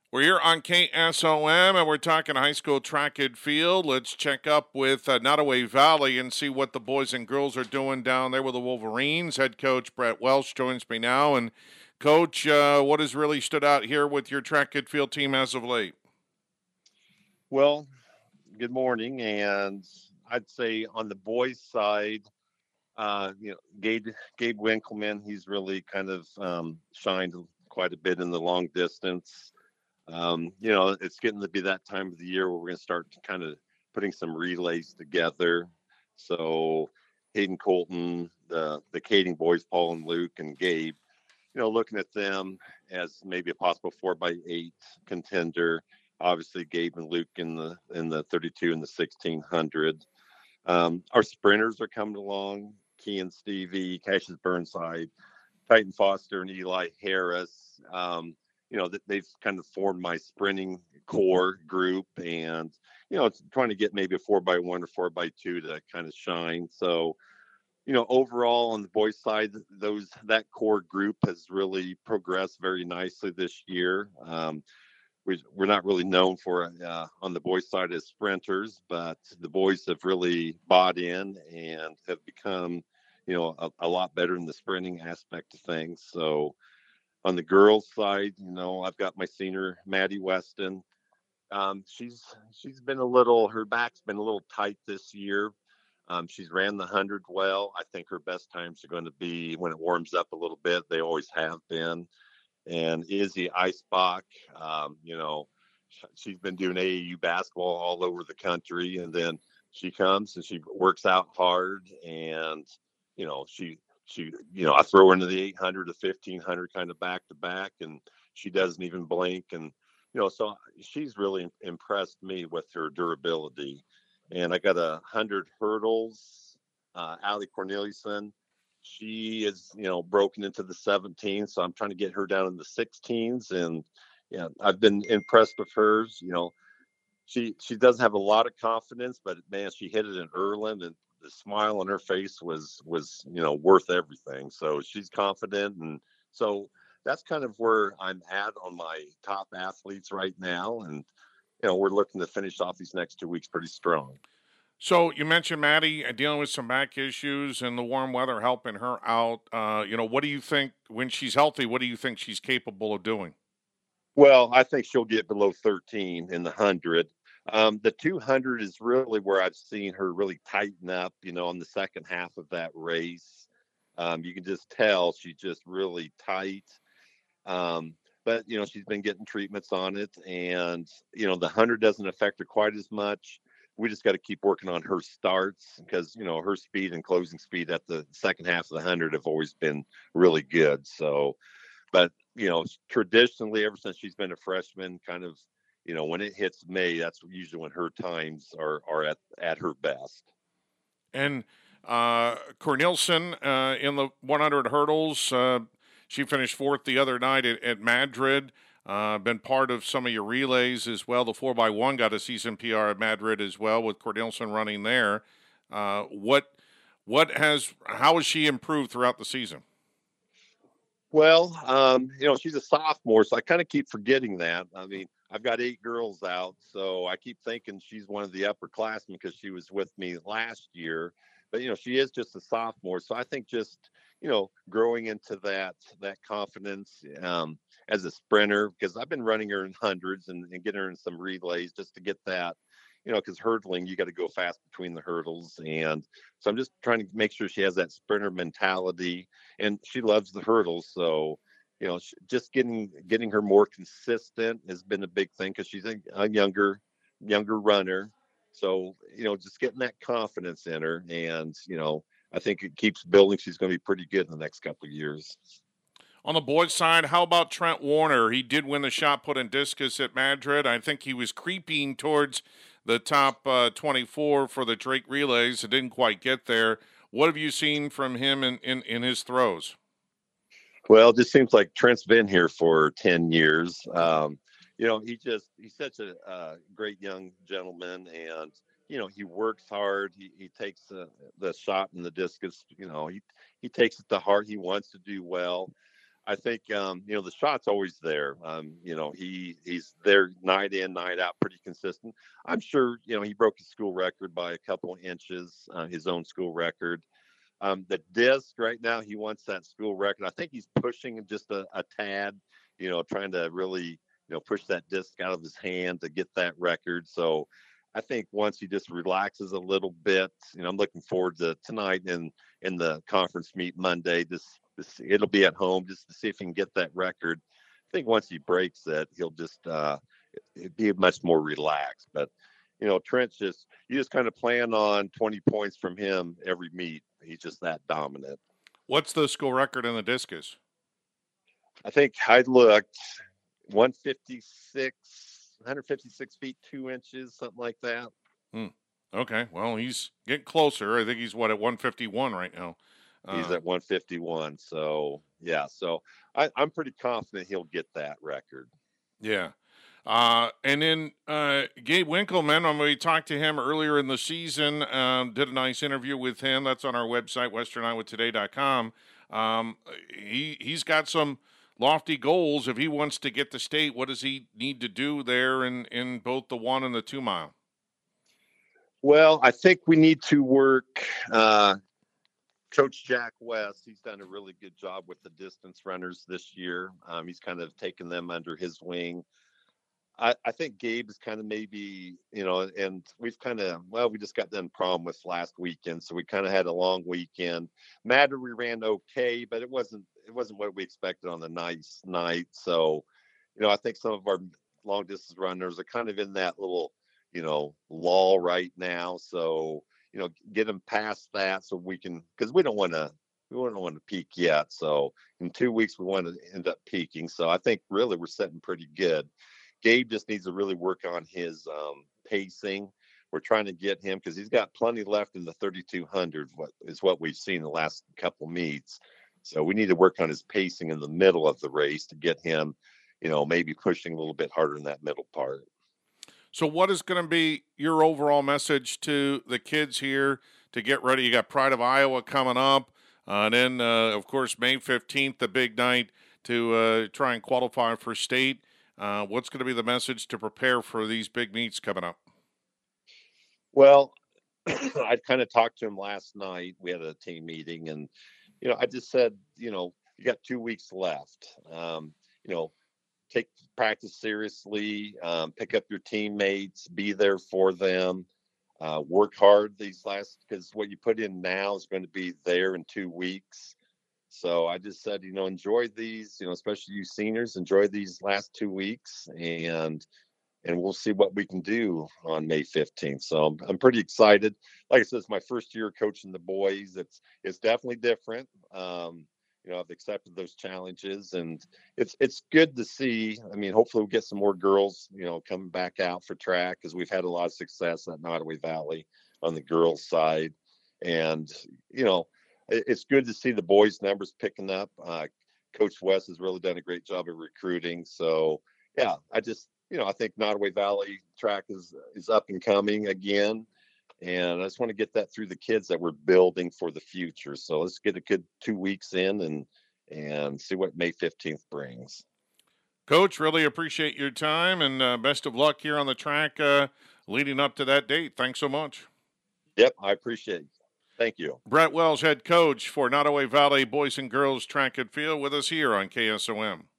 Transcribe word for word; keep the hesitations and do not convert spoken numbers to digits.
We're here on K S O M and we're talking high school track and field. Let's check up with uh, Nottoway Valley and see what the boys and girls are doing down there with the Wolverines. Head coach Brett Welsh joins me now. And, Coach, uh, what has really stood out here with your track and field team as of late? Well, good morning, and I'd say on the boys' side, uh, you know, Gabe Gabe Winkelman, he's really kind of um, shined quite a bit in the long distance. Um, you know, it's getting to be that time of the year where we're going to start kind of putting some relays together. So Hayden Colton, the the Kading boys, Paul and Luke and Gabe, you know, looking at them as maybe a possible four by eight contender. Obviously, Gabe and Luke in the in the thirty-two and the sixteen hundred. Um, our sprinters are coming along. Key and Stevie, Cassius Burnside, Titan Foster, and Eli Harris. Um, you know, they've kind of formed my sprinting core group, and you know, it's trying to get maybe a four by one or four by two to kind of shine. So you know, overall on the boys' side, those that core group has really progressed very nicely this year. Um, we, we're not really known for uh, on the boys' side as sprinters, but the boys have really bought in and have become, you know, a, a lot better in the sprinting aspect of things. So on the girls' side, you know, I've got my senior Maddie Weston. Um, she's she's been a little her back's been a little tight this year. Um, she's ran the hundred well. I think her best times are going to be when it warms up a little bit. They always have been. And Izzy Icebach, um, you know, she's been doing A A U basketball all over the country, and then she comes and she works out hard, and you know, she she you know, I throw her into the eight hundred to fifteen hundred kind of back to back, and she doesn't even blink, and you know, so she's really impressed me with her durability. And I got a hundred hurdles. Uh, Allie Corneliuson, she is, you know, broken into the seventeens, so I'm trying to get her down in the sixteens. And yeah, I've been impressed with hers. You know, she she doesn't have a lot of confidence, but man, she hit it in Erland, and the smile on her face was was you know worth everything. So she's confident, and so that's kind of where I'm at on my top athletes right now. And you know, we're looking to finish off these next two weeks pretty strong. So you mentioned Maddie uh, dealing with some back issues and the warm weather helping her out. Uh, you know, what do you think when she's healthy? What do you think she's capable of doing? Well, I think she'll get below thirteen in the hundred. Um, the two hundred is really where I've seen her really tighten up, you know, on the second half of that race. Um, you can just tell she's just really tight. Um, but, you know, she's been getting treatments on it. And, you know, the hundred doesn't affect her quite as much. We just got to keep working on her starts because, you know, her speed and closing speed at the second half of the hundred have always been really good. So, but you know, traditionally, ever since she's been a freshman, kind of, you know, when it hits May, that's usually when her times are are at at her best. And uh, Cornelison uh, in the one hundred hurdles, uh, she finished fourth the other night at, at Madrid. Uh, been part of some of your relays as well. The four by one got a season P R at Madrid as well with Cornelison running there. Uh, what what has how has she improved throughout the season? Well, um, you know, she's a sophomore, so I kind of keep forgetting that. I mean, I've got eight girls out, so I keep thinking she's one of the upperclassmen because she was with me last year. But you know, she is just a sophomore, so I think just you know, growing into that that confidence um, as a sprinter because I've been running her in hundreds and, and getting her in some relays just to get that. You know, because hurdling, you got to go fast between the hurdles, and so I'm just trying to make sure she has that sprinter mentality and she loves the hurdles. So, you know, just getting getting her more consistent has been a big thing because she's a, a younger younger runner. So, you know, just getting that confidence in her, and you know, I think it keeps building. She's going to be pretty good in the next couple of years. On the boys' side, how about Trent Warner? He did win the shot put and discus at Madrid. I think he was creeping towards the top uh, twenty-four for the Drake relays. It didn't quite get there. What have you seen from him in, in, in his throws? Well, it just seems like Trent's been here for ten years. Um, you know, he just, he's such a uh, great young gentleman, and, you know, he works hard. He, he takes the, the shot and the discus, you know, he, he takes it to heart. He wants to do well. I think um, you know the shot's always there. Um, you know he he's there night in, night out, pretty consistent. I'm sure you know he broke his school record by a couple of inches, uh, his own school record. Um, the disc right now, he wants that school record. I think he's pushing just a, a tad, you know, trying to really you know push that disc out of his hand to get that record. So I think once he just relaxes a little bit, you know, I'm looking forward to tonight and in the conference meet Monday. This, this it'll be at home just to see if he can get that record. I think once he breaks it, he'll just uh, it, be much more relaxed. But you know, Trent just you just kind of plan on twenty points from him every meet. He's just that dominant. What's the school record in the discus? I think I looked one fifty-six. one fifty-six feet two inches, something like that. Hmm. Okay, well, he's getting closer. I think he's what at one fifty-one right now. Uh, he's at one fifty-one. So yeah, so I, I'm pretty confident he'll get that record. Yeah. Uh, and then uh, Gabe Winkelman, when we talked to him earlier in the season, um, did a nice interview with him. That's on our website, western iowa today dot com. Um, he, he's got some lofty goals. If he wants to get to state, what does he need to do there in, in both the one and the two mile? Well, I think we need to work. Uh, Coach Jack West, he's done a really good job with the distance runners this year. Um, he's kind of taken them under his wing. I, I think Gabe is kind of maybe, you know, and we've kind of, well, we just got done prom with last weekend. So we kind of had a long weekend. Matter we ran okay, but it wasn't, it wasn't what we expected on the nice night. So, you know, I think some of our long distance runners are kind of in that little, you know, lull right now. So, you know, get them past that so we can, because we don't want to, we don't want to peak yet. So in two weeks, we want to end up peaking. So I think really we're sitting pretty good. Gabe just needs to really work on his um, pacing. We're trying to get him because he's got plenty left in the thirty-two hundred, what is what we've seen the last couple meets. So we need to work on his pacing in the middle of the race to get him, you know, maybe pushing a little bit harder in that middle part. So what is going to be your overall message to the kids here to get ready? You got Pride of Iowa coming up. Uh, and then, uh, of course, May fifteenth, the big night to uh, try and qualify for state. Uh, what's going to be the message to prepare for these big meets coming up? Well, I kind of talked to him last night. We had a team meeting, and, you know, I just said, you know, you got two weeks left. Um, you know, take practice seriously, um, pick up your teammates, be there for them, uh, work hard these last, because what you put in now is going to be there in two weeks. So I just said, you know, enjoy these, you know, especially you seniors, enjoy these last two weeks and, and we'll see what we can do on May fifteenth. So I'm, I'm pretty excited. Like I said, it's my first year coaching the boys. It's, it's definitely different. Um, you know, I've accepted those challenges and it's, it's good to see. I mean, hopefully we'll get some more girls, you know, coming back out for track because we've had a lot of success at Nottoway Valley on the girls side. And, you know, it's good to see the boys' numbers picking up. Uh, Coach West has really done a great job of recruiting. So, yeah, I just, you know, I think Nottoway Valley track is is up and coming again. And I just want to get that through the kids that we're building for the future. So let's get a good two weeks in and and see what May fifteenth brings. Coach, really appreciate your time and uh, best of luck here on the track uh, leading up to that date. Thanks so much. Yep, I appreciate it. Thank you. Brett Wells, head coach for Nottoway Valley Boys and Girls Track and Field, with us here on K S O M.